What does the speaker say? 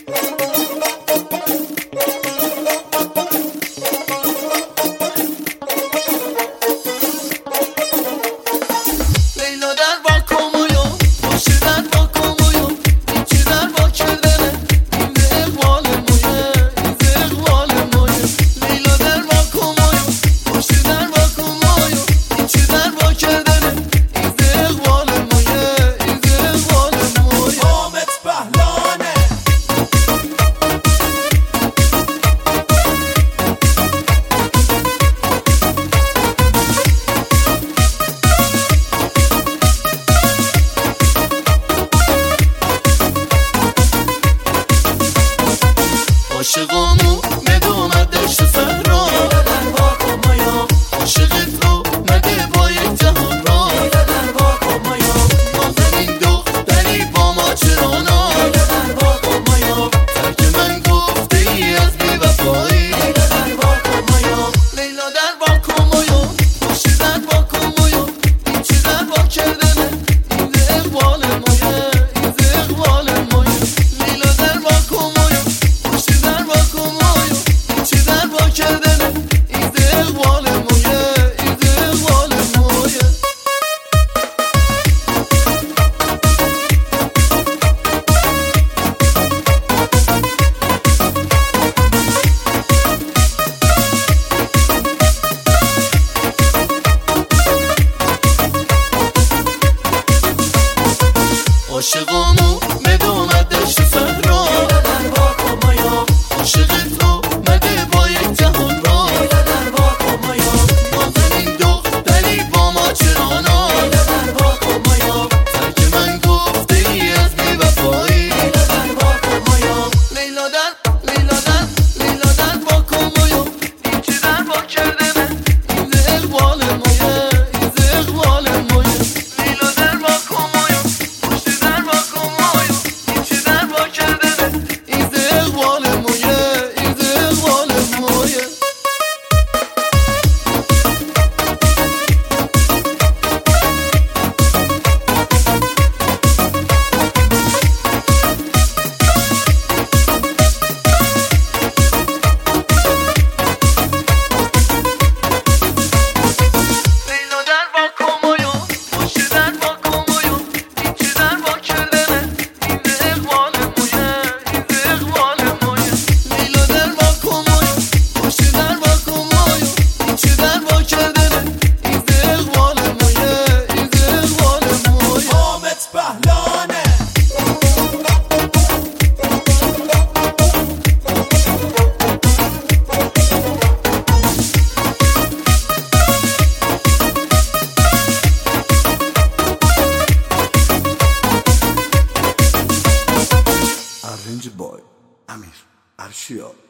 عاشقامو بدومد دشت صحرا عاشقت رو مده با یک جهان را نازنین دختری با ما چرانا ترک من گفته ای از بی وفایی لیلا در با کمایا باشی در با کمایا این چی در با کردنه این ده اقبال مایه این ده اقبال مایه لیلا در با کمایا باشی در با کمایا این چی در با کردنه این ده اقبال مایه این ده اقبال مایه عاشقامو بدومد دشت صحرا عاشقت رو مده با یک جهان را نازنین دختری با ما چرانا ترک من گفته ای از بی وفایی لیلا در با کمایا این چی در با کردنه این ده اقبال مایه این ده اقبال مایه لیلا در با کمایا پشتی در با کمایا این چی در با کردنه این ده اقبال مایه این ده اقبال مایه لیلا در با کمایا پشتی در با کمایا این چی در با کردنه این ده اقبال مایه این ده اقبال مایه لیلا در با کمایا پشتی در با کمایا این چی در با کردنه این ده اقبال مایه این ده اقبال مایه حامد پهلانه Arranged by Amir Arshia.